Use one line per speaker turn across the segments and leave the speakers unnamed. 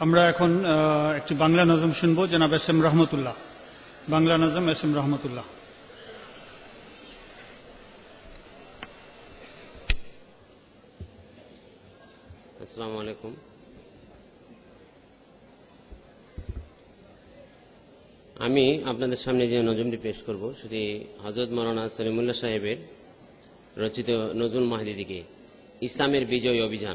আমরা এখন একটি বাংলা নজম শুনব। জনাব এস এম রহমতুল্লাহ, বাংলা নজম এস এম রহমতুল্লাহ।
আসসালামু আলাইকুম। আমি আপনাদের সামনে যে নজমটি পেশ করব সেটি হযরত মাওলানা সলিমুল্লাহ সাহেবের রচিত নজরুল মাহদী দিকে ইসলামের বিজয় অভিযান।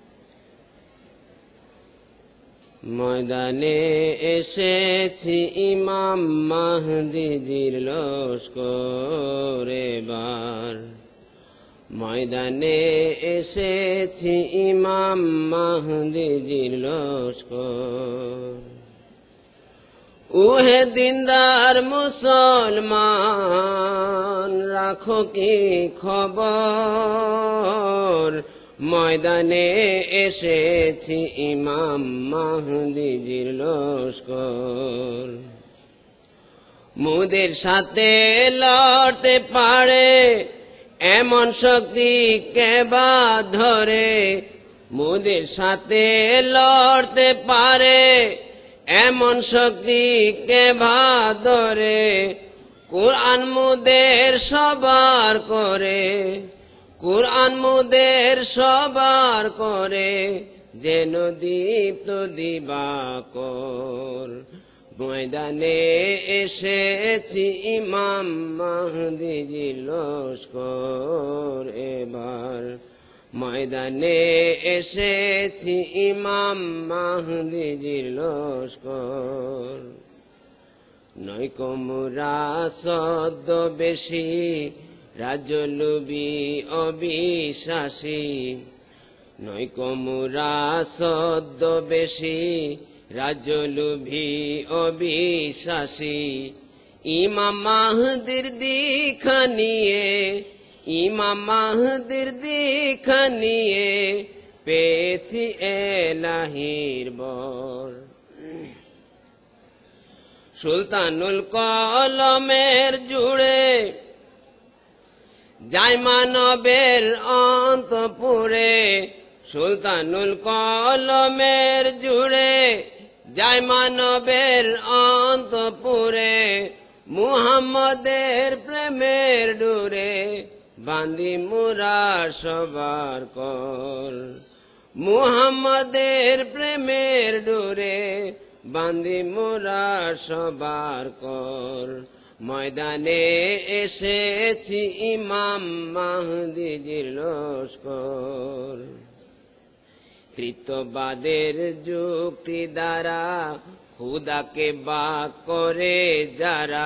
ময়দানে এসেছি ইমাম মাহদীজির লস্কর এবার, ময়দানে এসেছি ইমাম মাহদীজির লস্কর। উহে দিনদার মুসলমান, রাখো কি খবর, ময়দানে এসেছি ইমাম মাহদীজির লস্কর। মুদের সাথে লড়তে পারে এমন শক্তি কে বা ধরে, মুদের সাথে লড়তে পারে এমন শক্তি কে বা ধরে। কুরআন মুদের সবার করে, কুরআন মুদের সবার করে, যেন দীপ্ত দিবাকর। ময়দানে এসেছি ইমাম মাহদীজির লস্কর এবার, ময়দানে এসেছি ইমাম মাহদীজির লস্কর। নয়কো মুরা সদ্য বেশি, রাজলুবি অবিশ্বাসী, নয়কো মুরা সদ্য বেশি, রাজলুবি অবিশ্বাসী। ইমাম মাহদীর দীক্ষা নিয়ে, ইমাম মাহদীর দীক্ষা নিয়ে, পেয়েছি এলাহির বর। সুলতানুল কলমের জুড়ে যায় মানবের অন্তপুরে, সুলতানুল কলমের জুড়ে যায় মানবের অন্তপুরে। মুহাম্মদের প্রেমের ডোরে বাঁধি মুরা সবার কর, মুহাম্মদের প্রেমের ডোরে বাঁধি মুরা সবার কর। ময়দানে এসেছি ইমাম মাহদীজির লস্কর। কৃতবাদের যুক্তি দ্বারা খুদাকে বাক করে যারা,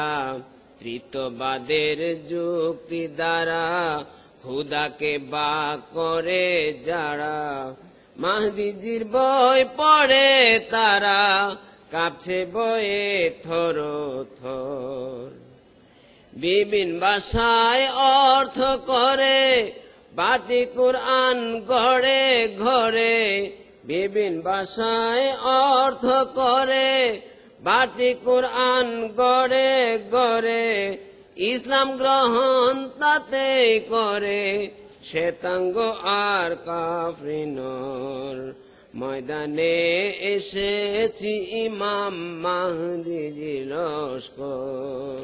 কৃতবাদের যুক্তি দ্বারা খুদাকে বাক করে যারা। মাহদীজির বই পড়ে তারা, কাঁপছে বয়ে থর থর। বিভিন্ন ভাষায় অর্থ করে বাটি কুরআন ঘরে ঘরে, বিভিন্ন ভাষায় অর্থ করে বাটি কুরআন গড়ে গড়ে। ইসলাম গ্রহণ তাতে করে শ্বেতাঙ্গ আর কাফরি নর। ময়দানে এসেছি ইমাম মাহদীজির লস্কর।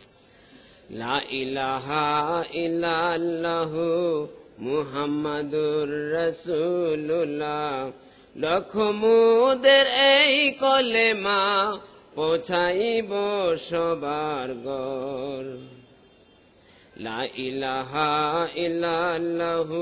লা ইলাহা ইল্লাল্লাহু মুহাম্মাদুর রাসূলুল্লাহ, লক্ষ মুদের এই কলেমা পৌঁছাইব সবার ঘর। লা ইলাহা ইল্লাল্লাহু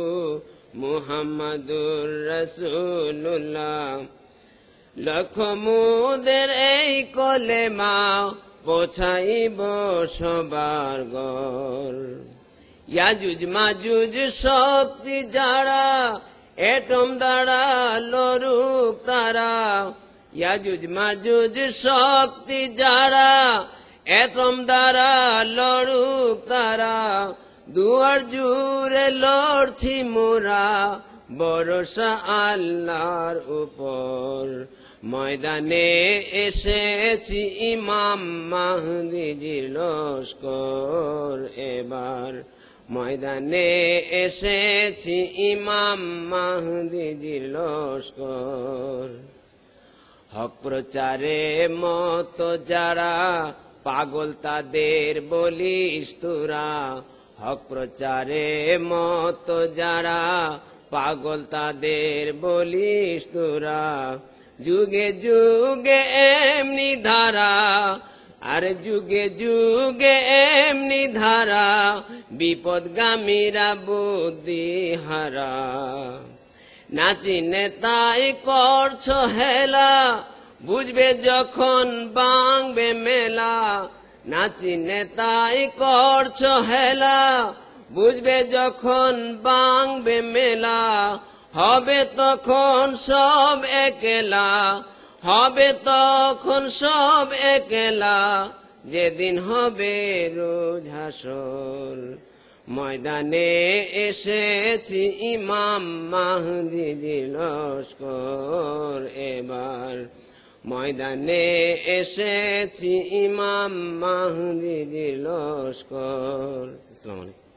মুহাম্মাদুর রাসূলুল্লাহ, লক্ষ মুদের এই কলেমা পৌঁছাইব সবার ঘর। ইয়াজুজ মাজুজ শক্তি যারা, এটম দ্বারা লড়ুক তারা। ইয়াজুজ মাজুজ শক্তি যারা, এটম দ্বারা লড়ুক তারা। দুয়ার জুড়ে লড়ছি মোরা, ভরসা আল্লাহর উপর। ময়দানে এসেছি ইমাম মাহদীজির লস্কর এবার, ময়দানে এসেছি ইমাম মাহদীজির লস্কর। হক প্রচারে মত যারা, পাগল তাদের বলিস তোরা। হক প্রচারে মত যারা, পাগল তাদের বলিস তোরা। যুগে যুগে এমনি ধারা, আর যুগে যুগে এমনি ধারা, বিপদগামীরা বুদ্ধি হারা। নাচি নেতাই করছ হেলা, বুঝবে যখন বাংবে মেলা। নাচি নেতাই করছ হেলা, বুঝবে যখন বাংবে মেলা। হবে তখন সব একলা, হবে তখন সব একলা, যেদিন হবে রোজ হাসর। ময়দানে এসেছি ইমাম মাহদীর লস্কর এবার। ময়দানে এসেছি ইমাম মাহদীর লস্কর। আসসালামু আলাইকুম।